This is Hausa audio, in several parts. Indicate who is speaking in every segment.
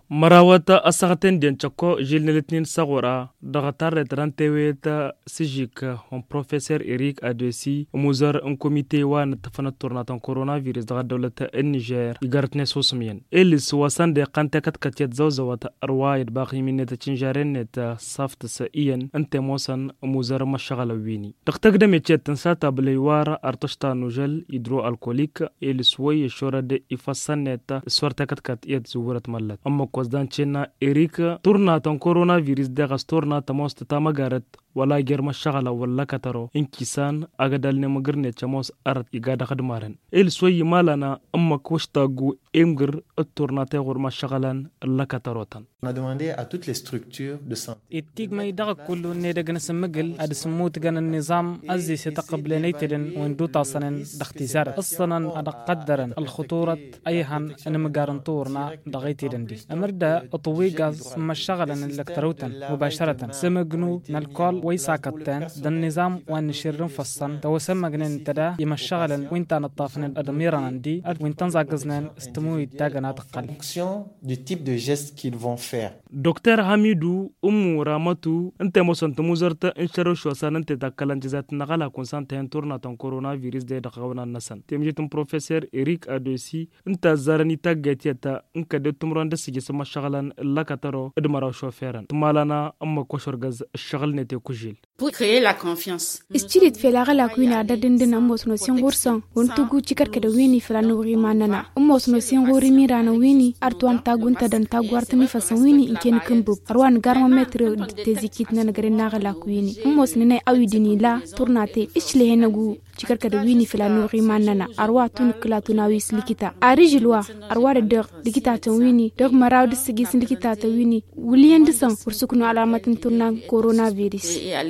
Speaker 1: marawata asagaten den chako jilneletnin sagora daga tarret ranteweta sijik on professeur Eric Adesi muzar un comité wan tafana tournatan coronavirus daga dawlata Niger igartne sosmien elis wasan de qantakat katyat zawzawata arwayed baqi mineta chinjarenet saft saiyan ante mosan muzar mashagala wini daqtagda mechet sata bliwara artashta nujal hydroalcoolique elis way shora de ifasanet swartakat katyat zuwarat mallat amma قصدان تشينا إريكا تورنا تن كورونا فيروس دغس تورنا تموست تامغارت ولا جرم الشغلة ولا كترو إنكسان أجدال نمغرنة تموس أرد إجادة خدمارن إلسوي مالنا أما كوشتاغو إمغر التورنا تغور ما شغلان لا كتروتن.
Speaker 2: On a demandé à toutes les structures de santé.
Speaker 3: التيج ما يدغ كله ندغ نسمجل أد سموت جن النظام أزي ستقبل نيتدن وندو تصنن دختزار أصلا أد قدرن الخطورة أيهن أنا مقارن تورنا دغيتدن دي أمردا أطويجاز ما شغلن الكتروتن مباشرة سمجنو نالكول ويساكتان دن النظام ونشرن فصن توسم جنن تدا يمشغلن وين نطافن الأدميران دي وين تنزعجزن استموي تاجنا تقل.
Speaker 2: Fonction du type de geste qu'ils vont faire.
Speaker 1: دكتور حميدو رامتو انت موسنت مزرت انشرو شو سننت تكلن جزات نغلا كونسانت تورنا تن كورونا فيروس دي دقونا النسن تمجيتم بروفيسور إريك أدوسي انت زارني تاجتيتا انك دتمران دسجي سما شغلان لا كترو ادمرا شوفيرن تمالنا اما كوشرغز الشغل نتي كوجيل
Speaker 4: pour créer la confiance.
Speaker 5: Istilit felaga kuina da dindin amos no singursan wontu gu cikar kada wini filano rimanana amos no singuri mirana wini artuan tagunta dan tagwartani fasan wini inken kumbu arwan garma metre te zikit na nagare nagala kuini amos ne awidini la tournate ishle henagu cikar kada wini filano rimanana arwa tun kala tunawis likita arijilwa arwa de likita tan wini dog marawd sigis likita tan wini wuliyan disan ursukno alamatin turna coronavirus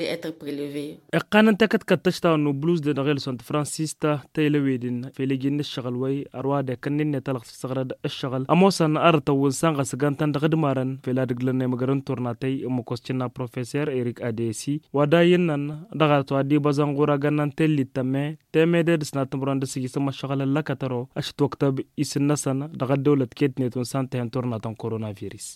Speaker 1: اقانا تكت كتشتا انه بلوز دي نغيل سانت فرانسيستا تيلويدين فيليجين الشغل وي ارواده كنن تلخ صغرد الشغل اموسن ارتا وسان غسغانتان دغدمارن فيلا دغلن مغرن تورناتي مكوستنا بروفيسور إريك أديسي وداينن دغات وادي بازانغورا غنن تيلي تمه تمد سنات برند سيجي سما شغل لكترو اشت وقت اسنسن دغ دولت كيتنيتون سانتين تورناتان كورونا فيروس